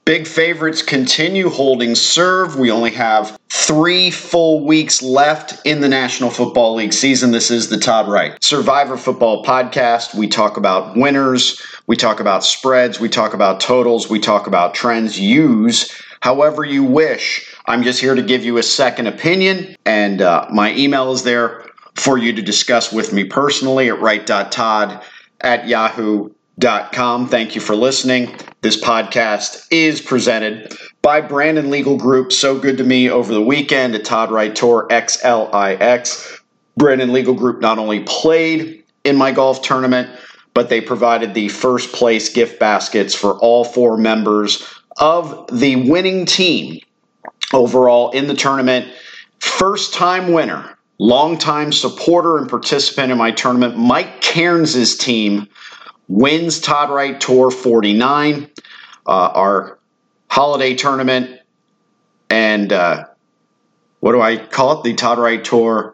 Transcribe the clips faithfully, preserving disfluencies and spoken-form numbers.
Big favorites continue holding serve. We only have three full weeks left in the National Football League season. This is the Todd Wright Survivor Football Podcast. We talk about winners, we talk about spreads, we talk about totals, we talk about trends. Use however you wish. I'm just here to give you a second opinion, and uh, my email is there for you to discuss with me personally at wright.todd at yahoo dot com. Thank you for listening. This podcast is presented by Brandon Legal Group. So good to me over the weekend at Todd Wright Tour X L I X. Brandon Legal Group not only played in my golf tournament, but they provided the first place gift baskets for all four members of the winning team overall in the tournament. First time winner, longtime supporter and participant in my tournament, Mike Cairns' team wins Todd Wright Tour forty-nine, uh, our holiday tournament, and uh, what do I call it? The Todd Wright Tour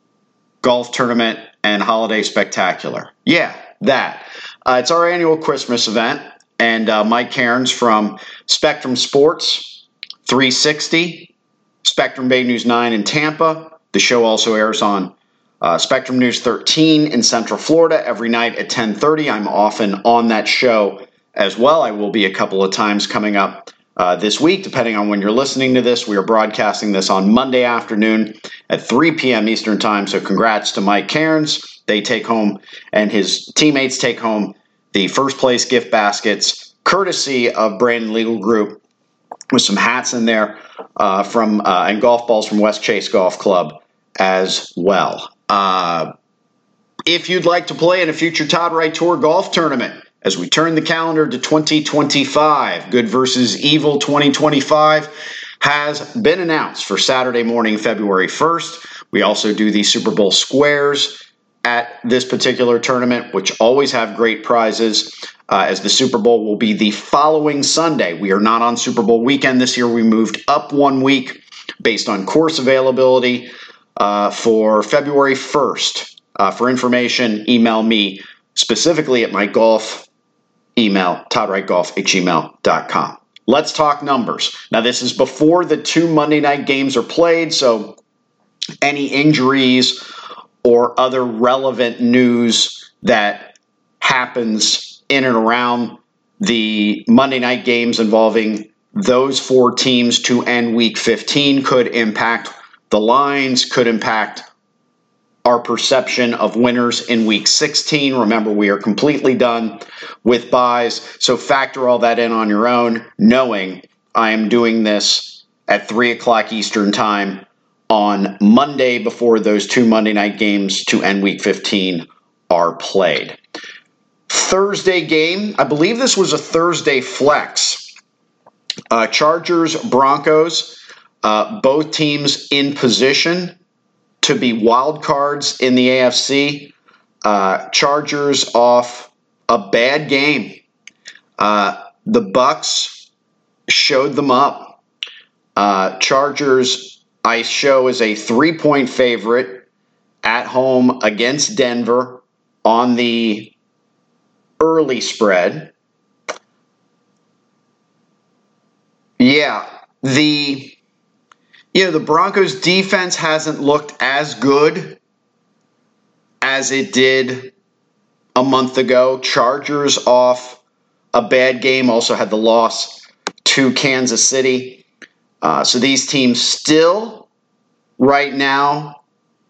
Golf Tournament and Holiday Spectacular. Yeah, that. Uh, it's our annual Christmas event, and uh, Mike Cairns from Spectrum Sports, three sixty, Spectrum Bay News nine in Tampa. The show also airs on Uh, Spectrum News thirteen in Central Florida every night at ten thirty. I'm often on that show as well. I will be a couple of times coming up uh, this week, depending on when you're listening to this. We are broadcasting this on Monday afternoon at three p.m. Eastern Time, so congrats to Mike Cairns. They take home, and his teammates take home, the first place gift baskets, courtesy of Brandon Legal Group, with some hats in there uh, from uh, and golf balls from West Chase Golf Club as well. Uh, if you'd like to play in a future Todd Wright Tour golf tournament, as we turn the calendar to twenty twenty-five, Good versus Evil twenty twenty-five has been announced for Saturday morning, February first. We also do the Super Bowl squares at this particular tournament, which always have great prizes, uh, as the Super Bowl will be the following Sunday. We are not on Super Bowl weekend this year. We moved up one week based on course availability. Uh, for February first. Uh, for information, email me specifically at my golf email, todd wright golf at gmail dot com. Let's talk numbers. Now, this is before the two Monday night games are played, so any injuries or other relevant news that happens in and around the Monday night games involving those four teams to end week fifteen could impact the lines, could impact our perception of winners in week sixteen. Remember, we are completely done with buys, so factor all that in on your own, knowing I am doing this at three o'clock Eastern Time on Monday before those two Monday night games to end week fifteen are played. Thursday game, I believe this was a Thursday flex. Uh, Chargers, Broncos. Uh, both teams in position to be wild cards in the A F C. Uh, Chargers off a bad game. Uh, the Bucs showed them up. Uh, Chargers, I show as a three-point favorite at home against Denver on the early spread. Yeah, the... You know, the Broncos defense hasn't looked as good as it did a month ago. Chargers off a bad game, also had the loss to Kansas City. Uh, so these teams still, right now,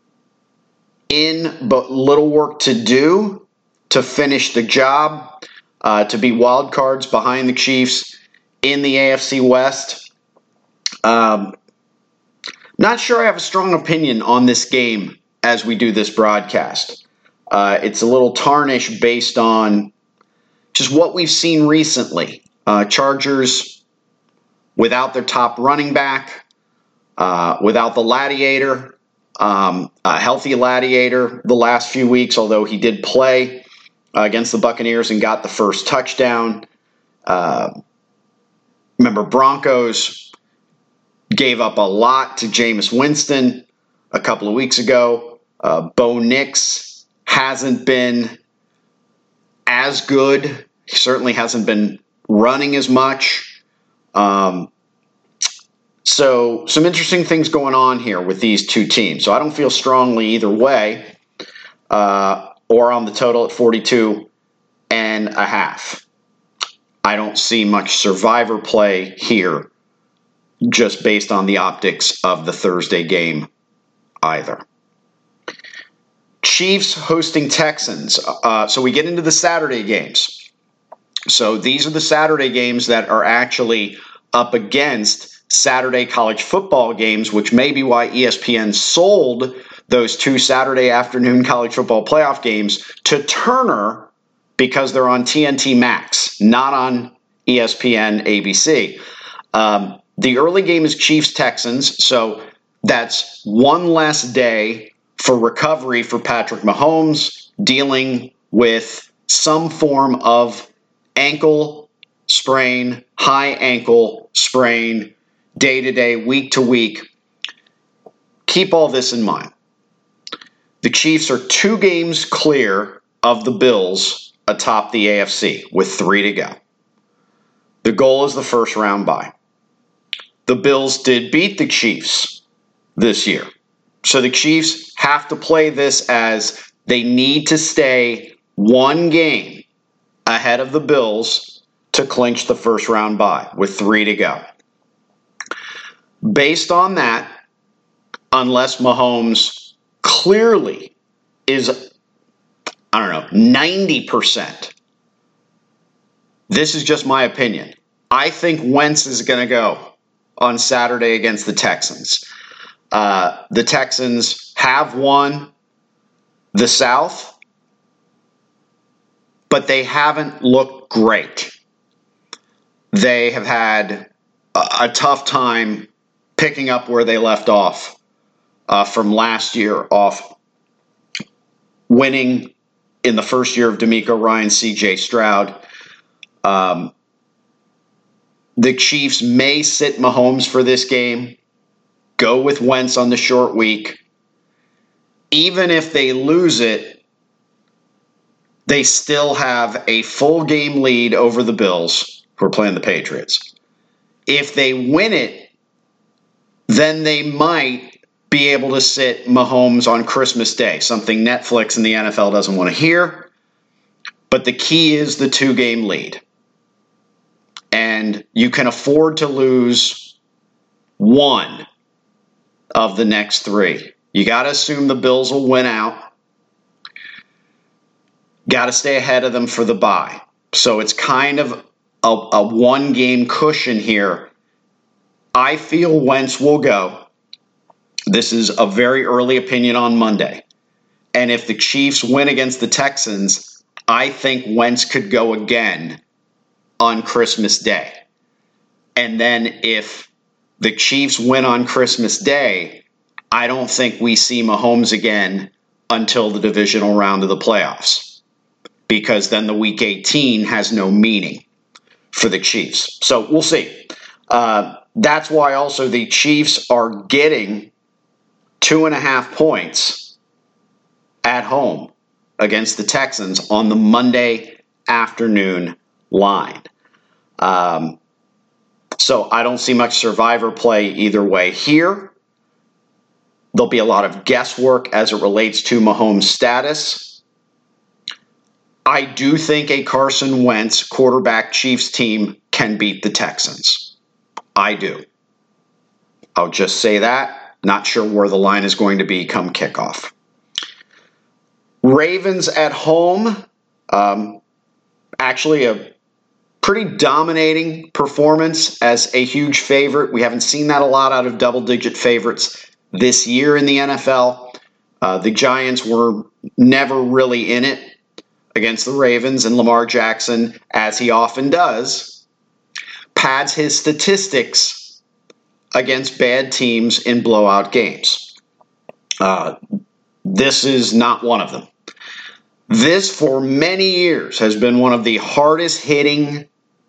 in but little work to do to finish the job, uh, to be wild cards behind the Chiefs in the A F C West. Um Not sure I have a strong opinion on this game as we do this broadcast. Uh, it's a little tarnished based on just what we've seen recently. Uh, Chargers without their top running back, uh, without the Gladiator, um, a healthy Gladiator the last few weeks, although he did play uh, against the Buccaneers and got the first touchdown. Uh, remember, Broncos gave up a lot to Jameis Winston a couple of weeks ago. Uh, Bo Nix hasn't been as good. He certainly hasn't been running as much. Um, so some interesting things going on here with these two teams. So I don't feel strongly either way, uh, or on the total at forty-two and a half. I don't see much survivor play here just based on the optics of the Thursday game either. Chiefs hosting Texans. Uh, so we get into the Saturday games. So these are the Saturday games that are actually up against Saturday college football games, which may be why E S P N sold those two Saturday afternoon college football playoff games to Turner because they're on T N T Max, not on E S P N A B C. Um, the early game is Chiefs-Texans, so that's one less day for recovery for Patrick Mahomes, dealing with some form of ankle sprain, high ankle sprain, day-to-day, week-to-week. Keep all this in mind. The Chiefs are two games clear of the Bills atop the A F C with three to go. The goal is the first round bye. The Bills did beat the Chiefs this year. So the Chiefs have to play this as they need to stay one game ahead of the Bills to clinch the first round bye with three to go. Based on that, unless Mahomes clearly is, I don't know, ninety percent, this is just my opinion. I think Wentz is going to go on Saturday against the Texans. Uh, the Texans have won the South, but they haven't looked great. They have had a, a tough time picking up where they left off uh, from last year, off winning in the first year of D'Amico Ryan, C J Stroud. Um, the Chiefs may sit Mahomes for this game, go with Wentz on the short week. Even if they lose it, they still have a full game lead over the Bills, who are playing the Patriots. If they win it, then they might be able to sit Mahomes on Christmas Day, something Netflix and the N F L doesn't want to hear. But the key is the two-game lead. And you can afford to lose one of the next three. You got to assume the Bills will win out. Got to stay ahead of them for the bye. So it's kind of a, a one-game cushion here. I feel Wentz will go. This is a very early opinion on Monday. And if the Chiefs win against the Texans, I think Wentz could go again on Christmas Day. And then if the Chiefs win on Christmas Day, I don't think we see Mahomes again until the divisional round of the playoffs, because then the Week eighteen has no meaning for the Chiefs. So we'll see. Uh, that's why also the Chiefs are getting two and a half points at home against the Texans on the Monday afternoon line. Um, so I don't see much survivor play either way here. There'll be a lot of guesswork as it relates to Mahomes' status. I do think a Carson Wentz quarterback Chiefs team can beat the Texans. I do. I'll just say that. Not sure where the line is going to be come kickoff. Ravens at home. Um, actually a pretty dominating performance as a huge favorite. We haven't seen that a lot out of double-digit favorites this year in the N F L. Uh, the Giants were never really in it against the Ravens, and Lamar Jackson, as he often does, pads his statistics against bad teams in blowout games. Uh, this is not one of them. This, for many years, has been one of the hardest hitting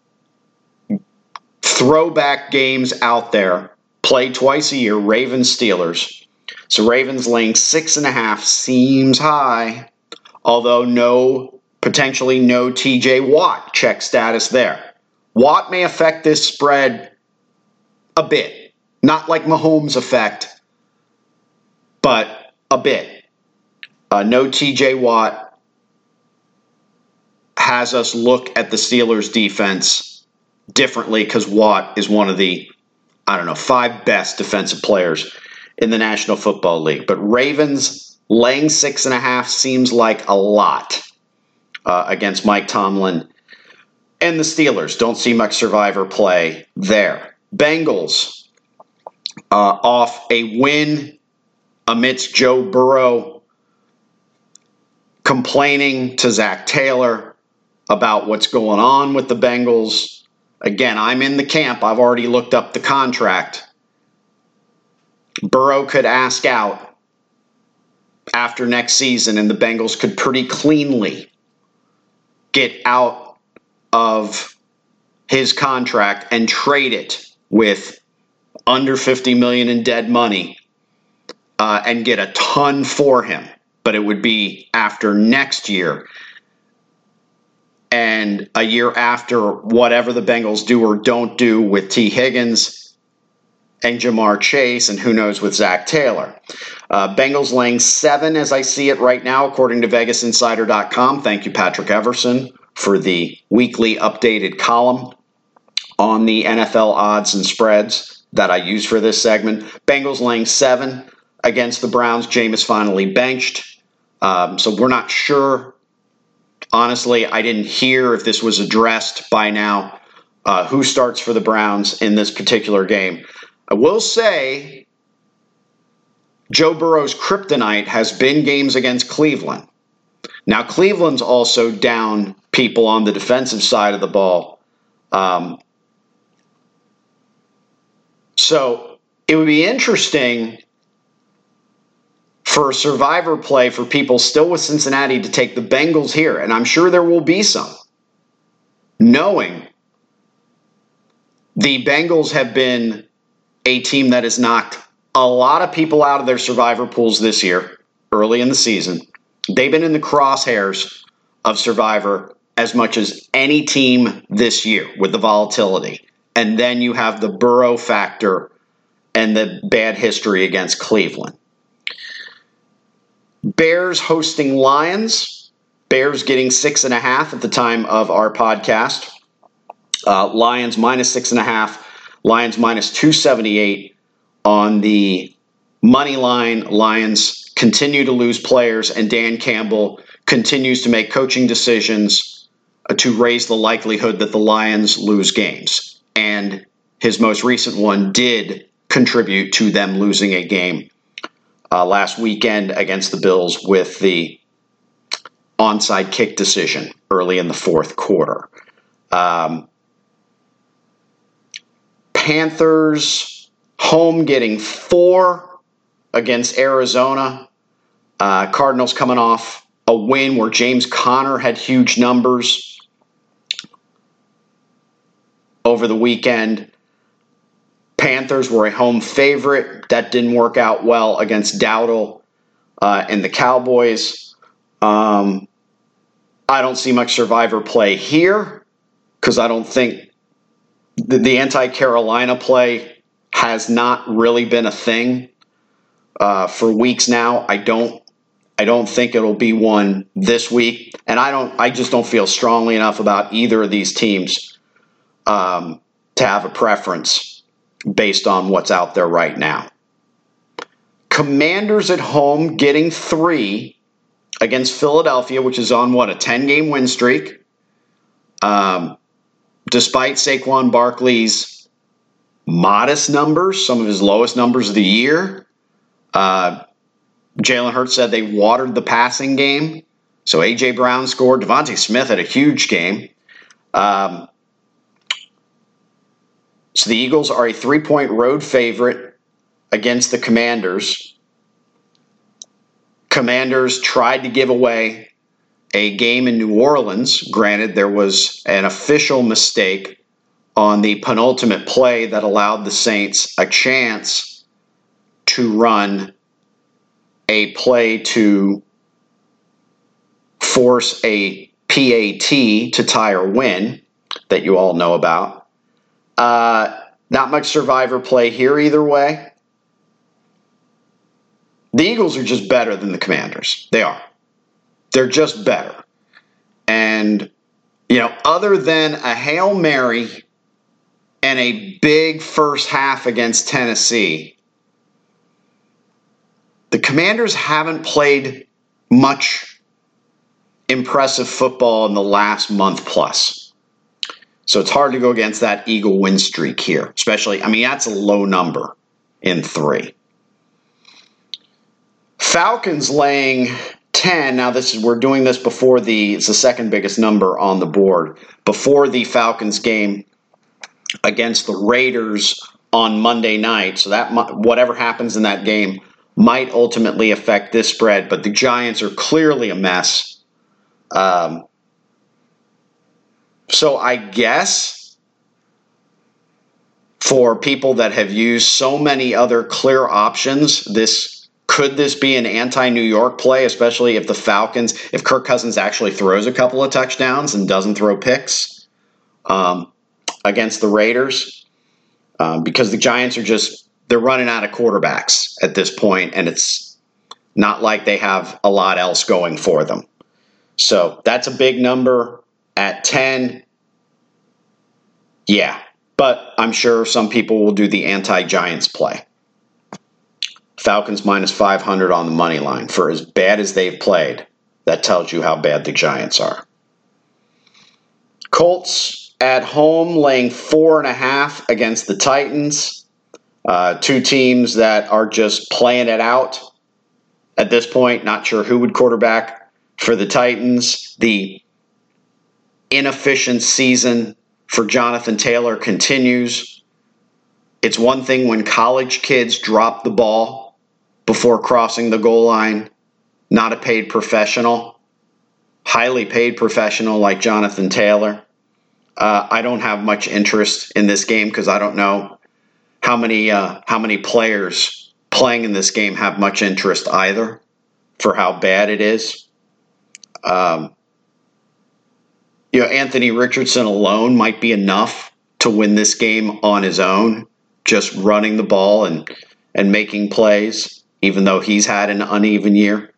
throwback games out there, played twice a year, Ravens-Steelers. So Ravens laying six and a half seems high, although no, potentially no T J Watt check status there. Watt may affect this spread a bit. Not like Mahomes' effect, but a bit. Uh, no T J Watt has us look at the Steelers' defense differently because Watt is one of the, I don't know, five best defensive players in the National Football League. But Ravens laying six and a half seems like a lot uh, against Mike Tomlin and the Steelers. Don't see much survivor play there. Bengals uh, off a win amidst Joe Burrow complaining to Zach Taylor about what's going on with the Bengals. Again, I'm in the camp. I've already looked up the contract. Burrow could ask out after next season, and the Bengals could pretty cleanly get out of his contract and trade it with under fifty million dollars in dead money uh, and get a ton for him. But it would be after next year and a year after whatever the Bengals do or don't do with T. Higgins and Jamar Chase, and who knows with Zach Taylor. Uh, Bengals laying seven as I see it right now, according to Vegas Insider dot com. Thank you, Patrick Everson, for the weekly updated column on the N F L odds and spreads that I use for this segment. Bengals laying seven against the Browns. Jameis finally benched. Um, so we're not sure. Honestly, I didn't hear if this was addressed by now, uh, who starts for the Browns in this particular game. I will say Joe Burrow's kryptonite has been games against Cleveland. Now, Cleveland's also down people on the defensive side of the ball. Um, so it would be interesting for a survivor play for people still with Cincinnati to take the Bengals here, and I'm sure there will be some, knowing the Bengals have been a team that has knocked a lot of people out of their survivor pools this year, early in the season. They've been in the crosshairs of survivor as much as any team this year with the volatility. And then you have the Burrow factor and the bad history against Cleveland. Bears hosting Lions. Bears getting six and a half at the time of our podcast. Uh, Lions minus six and a half. Lions minus two seventy-eight on the money line. Lions continue to lose players, and Dan Campbell continues to make coaching decisions to raise the likelihood that the Lions lose games. And his most recent one did contribute to them losing a game uh, last weekend against the Bills with the onside kick decision early in the fourth quarter. Um, Panthers home getting four against Arizona. Uh, Cardinals coming off a win where James Conner had huge numbers over the weekend. Panthers were a home favorite. That didn't work out well against Dowdle uh, and the Cowboys. Um, I don't see much survivor play here because I don't think the, the anti-Carolina play has not really been a thing uh, for weeks now. I don't I don't think it'll be one this week, and I don't I just don't feel strongly enough about either of these teams um, to have a preference based on what's out there right now. Commanders at home getting three against Philadelphia, which is on, what, a ten-game win streak. Um, despite Saquon Barkley's modest numbers, some of his lowest numbers of the year, uh, Jalen Hurts said they watered the passing game. So A J. Brown scored. Devontae Smith had a huge game. Um, so the Eagles are a three-point road favorite against the Commanders. Commanders tried to give away a game in New Orleans. Granted, there was an official mistake on the penultimate play that allowed the Saints a chance to run a play to force a P A T to tie or win. that you all know about. Uh, not much survivor play here either way. The Eagles are just better than the Commanders. They are. They're just better. And, you know, other than a Hail Mary and a big first half against Tennessee, the Commanders haven't played much impressive football in the last month plus. So it's hard to go against that Eagle win streak here, especially, I mean, that's a low number in three. Falcons laying ten. Now, this is we're doing this before the, it's the second biggest number on the board, before the Falcons game against the Raiders on Monday night. So that whatever happens in that game might ultimately affect this spread, but the Giants are clearly a mess. Um, so I guess for people that have used so many other clear options, this could this be an anti-New York play, especially if the Falcons, if Kirk Cousins actually throws a couple of touchdowns and doesn't throw picks um, against the Raiders, um, because the Giants are just, they're running out of quarterbacks at this point, and it's not like they have a lot else going for them. So that's a big number at ten. Yeah, but I'm sure some people will do the anti-Giants play. Falcons minus five hundred on the money line. For as bad as they've played, that tells you how bad the Giants are. Colts at home laying four and a half against the Titans. Uh, two teams that are just playing it out at this point. Not sure who would quarterback for the Titans. The inefficient season for Jonathan Taylor continues. It's one thing when college kids drop the ball before crossing the goal line, not a paid professional, highly paid professional like Jonathan Taylor. Uh, I don't have much interest in this game because I don't know how many uh, how many players playing in this game have much interest either for how bad it is. Um, you know, Anthony Richardson alone might be enough to win this game on his own, just running the ball and and making plays, even though he's had an uneven year.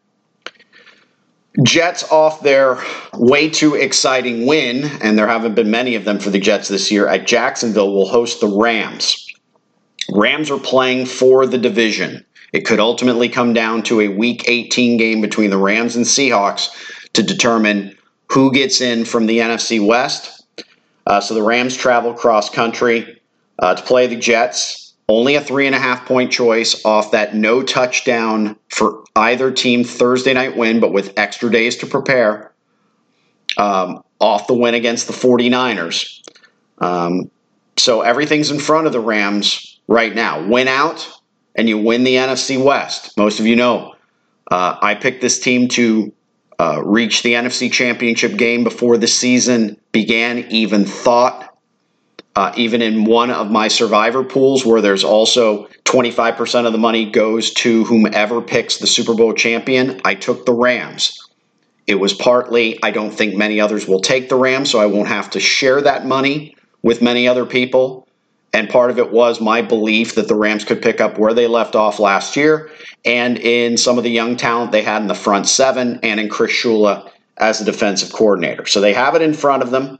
Jets off their way too exciting win, and there haven't been many of them for the Jets this year, at Jacksonville will host the Rams. Rams are playing for the division. It could ultimately come down to a Week eighteen game between the Rams and Seahawks to determine who gets in from the N F C West. Uh, so the Rams travel cross-country uh, to play the Jets. Only a three and a half point choice off that no touchdown for either team Thursday night win, but with extra days to prepare, um, off the win against the 49ers. Um, so everything's in front of the Rams right now. Win out and you win the N F C West. Most of you know uh, I picked this team to uh, reach the N F C Championship game before the season began, even thought. Uh, even in one of my survivor pools where there's also twenty-five percent of the money goes to whomever picks the Super Bowl champion, I took the Rams. It was partly, I don't think many others will take the Rams, so I won't have to share that money with many other people. And part of it was my belief that the Rams could pick up where they left off last year and in some of the young talent they had in the front seven and in Chris Shula as a defensive coordinator. So they have it in front of them.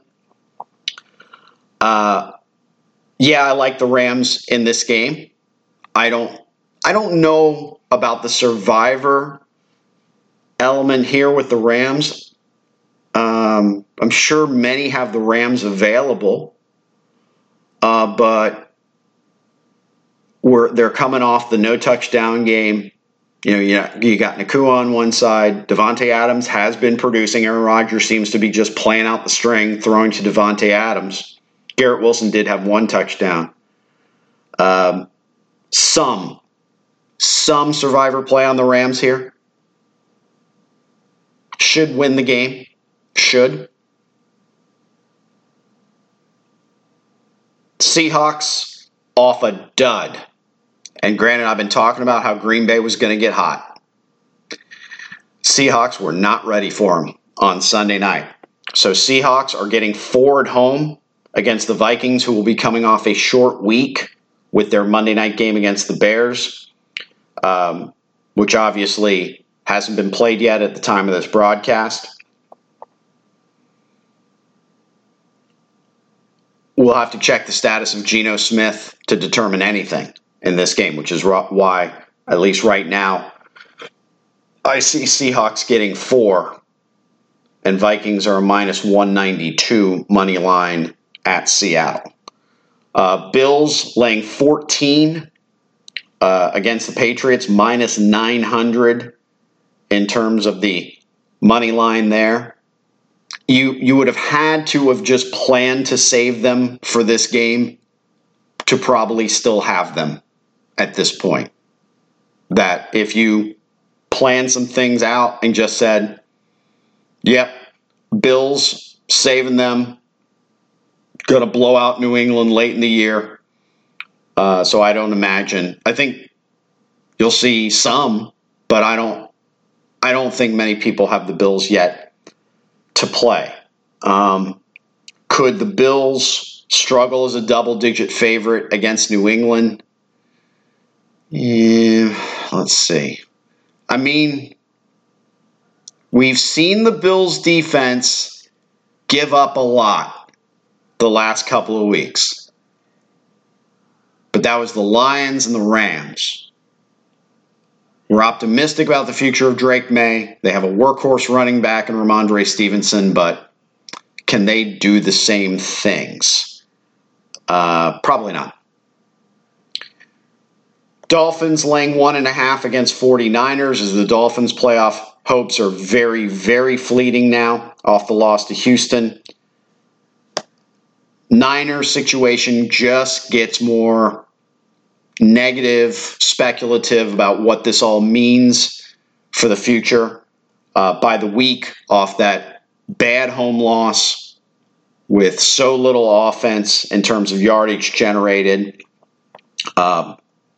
Uh, yeah, I like the Rams in this game. I don't, I don't know about the survivor element here with the Rams. Um, I'm sure many have the Rams available, uh, but we're they're coming off the no touchdown game. You know, you, you got Nakua on one side. Davante Adams has been producing. Aaron Rodgers seems to be just playing out the string, throwing to Davante Adams. Garrett Wilson did have one touchdown. Um, some, some survivor play on the Rams here. Should win the game. Should. Seahawks off a dud. And granted, I've been talking about how Green Bay was going to get hot. Seahawks were not ready for them on Sunday night. So Seahawks are getting four at home. against the Vikings, who will be coming off a short week with their Monday night game against the Bears, um, which obviously hasn't been played yet at the time of this broadcast. We'll have to check the status of Geno Smith to determine anything in this game, which is why, at least right now, I see Seahawks getting four, and Vikings are a minus one ninety-two money line at Seattle. Uh, Bills laying fourteen uh, against the Patriots, minus nine hundred in terms of the money line there. You you would have had to have just planned to save them for this game to probably still have them at this point. That if you planned some things out and just said, yep, Bills saving them, going to blow out New England late in the year. Uh, so I don't imagine. I think you'll see some, but I don't. I don't think many people have the Bills yet to play. Um, could the Bills struggle as a double-digit favorite against New England? Yeah, let's see. I mean, we've seen the Bills' defense give up a lot the last couple of weeks. But that was the Lions and the Rams. We're optimistic about the future of Drake May. They have a workhorse running back in Ramondre Stevenson, but can they do the same things? Uh, probably not. Dolphins laying one and a half against forty-niners as the Dolphins' playoff hopes are very, very fleeting now off the loss to Houston. Niners situation just gets more negative, speculative about what this all means for the future. Uh, by the week, off that bad home loss with so little offense in terms of yardage generated. Um,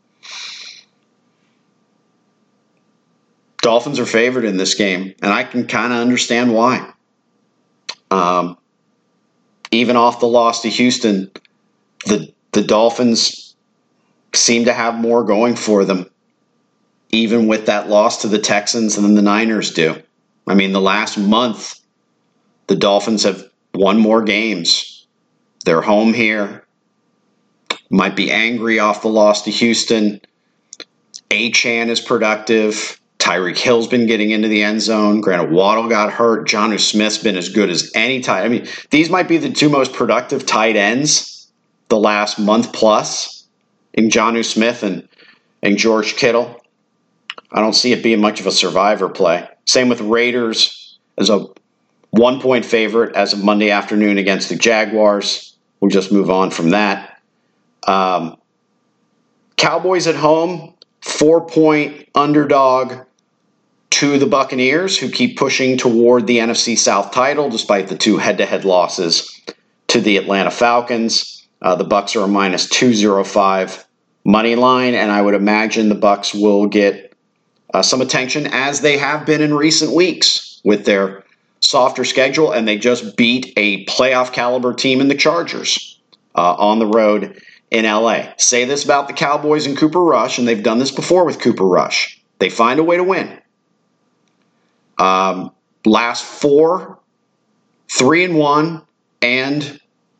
Dolphins are favored in this game, and I can kind of understand why. Um, even off the loss to Houston, the the Dolphins seem to have more going for them, even with that loss to the Texans than the Niners do. I mean, the last month, the Dolphins have won more games. They're home here. Might be angry off the loss to Houston. Achane is productive. Tyreek Hill's been getting into the end zone. Granted, Waddle got hurt. Jonnu Smith's been as good as any tight. I mean, these might be the two most productive tight ends the last month plus. In Jonnu Smith and, and George Kittle. I don't see it being much of a survivor play. Same with Raiders as a one-point favorite as of Monday afternoon against the Jaguars. We'll just move on from that. Um, Cowboys at home, four-point underdog to the Buccaneers, who keep pushing toward the N F C South title despite the two head-to-head losses to the Atlanta Falcons. Uh, the Bucs are a minus two oh five money line, and I would imagine the Bucs will get uh, some attention as they have been in recent weeks with their softer schedule, and they just beat a playoff caliber team in the Chargers uh, on the road in L A. Say this about the Cowboys and Cooper Rush, and they've done this before with Cooper Rush. They find a way to win. Um, last four, three and one, and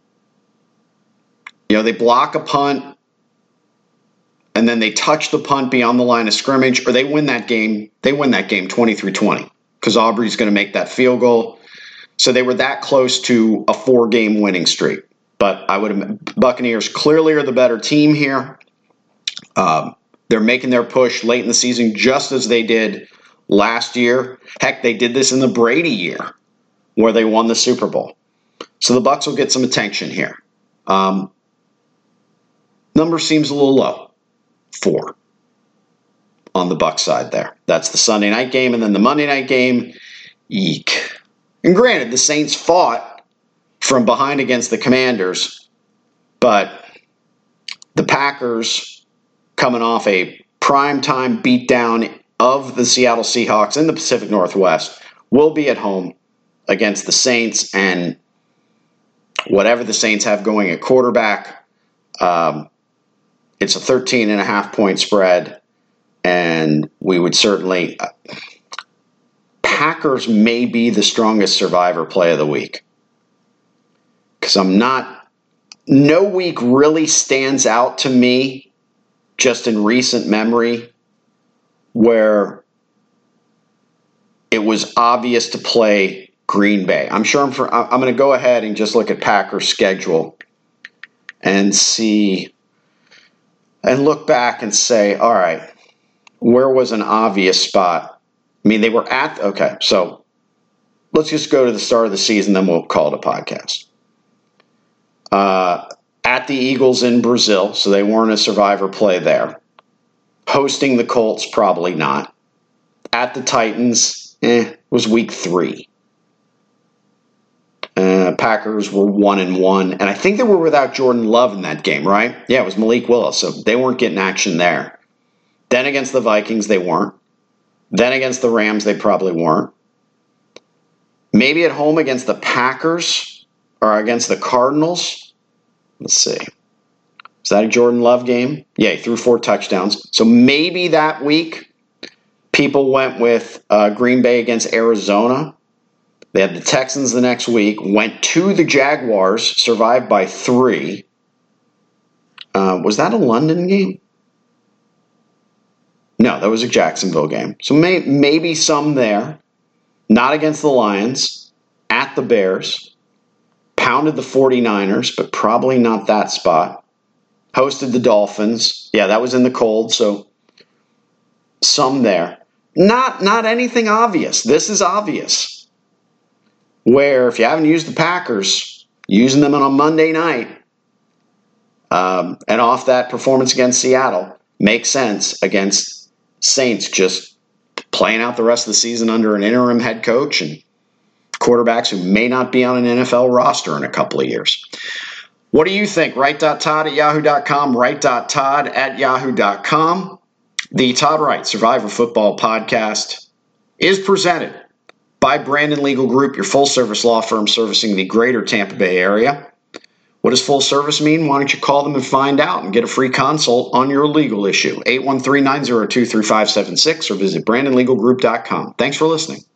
you know, they block a punt, and then they touch the punt beyond the line of scrimmage, or they win that game. They win that game twenty-three twenty because Aubrey's going to make that field goal. So they were that close to a four-game winning streak. But I would Buccaneers clearly are the better team here. Um, they're making their push late in the season, just as they did last year. Heck, they did this in the Brady year, where they won the Super Bowl. So the Bucs will get some attention here. Um, Number seems a little low. Four on the Bucs side there. That's the Sunday night game. And then the Monday night game, eek. And granted, the Saints fought from behind against the Commanders, but the Packers, coming off a primetime beatdown of the Seattle Seahawks in the Pacific Northwest, will be at home against the Saints. And whatever the Saints have going at quarterback. Um, it's a thirteen and a half point spread, and we would certainly uh, Packers may be the strongest survivor play of the week, because I'm not no week really stands out to me just in recent memory where it was obvious to play Green Bay. I'm sure I'm for, I'm going to go ahead and just look at Packers' schedule and see and look back and say, all right, where was an obvious spot? I mean, they were at, okay, so let's just go to the start of the season, then we'll call it a podcast. Uh, at the Eagles in Brazil, so they weren't a survivor play there. Hosting the Colts, probably not. At the Titans, eh, was week three. Uh, Packers were one and one, and I think they were without Jordan Love in that game, right? Yeah, it was Malik Willis, so they weren't getting action there. Then against the Vikings, they weren't. Then against the Rams, they probably weren't. Maybe at home against the Packers or against the Cardinals. Let's see. Is that a Jordan Love game? Yeah, he threw four touchdowns. So maybe that week people went with uh, Green Bay against Arizona. They had the Texans the next week, went to the Jaguars, survived by three. Uh, was that a London game? No, that was a Jacksonville game. So may, maybe some there. Not against the Lions. At the Bears. Pounded the 49ers, but probably not that spot. Hosted the Dolphins. Yeah, that was in the cold, so some there. Not, not anything obvious. This is obvious. Where if you haven't used the Packers, using them on a Monday night, um, and off that performance against Seattle, makes sense against Saints just playing out the rest of the season under an interim head coach and quarterbacks who may not be on an N F L roster in a couple of years. What do you think? Wright.Todd at yahoo dot com, Wright.Todd at yahoo dot com. The Todd Wright Survivor Football Podcast is presented by Brandon Legal Group, your full-service law firm servicing the greater Tampa Bay area. What does full service mean? Why don't you call them and find out and get a free consult on your legal issue? eight one three, nine zero two, three five seven six or visit brandon legal group dot com. Thanks for listening.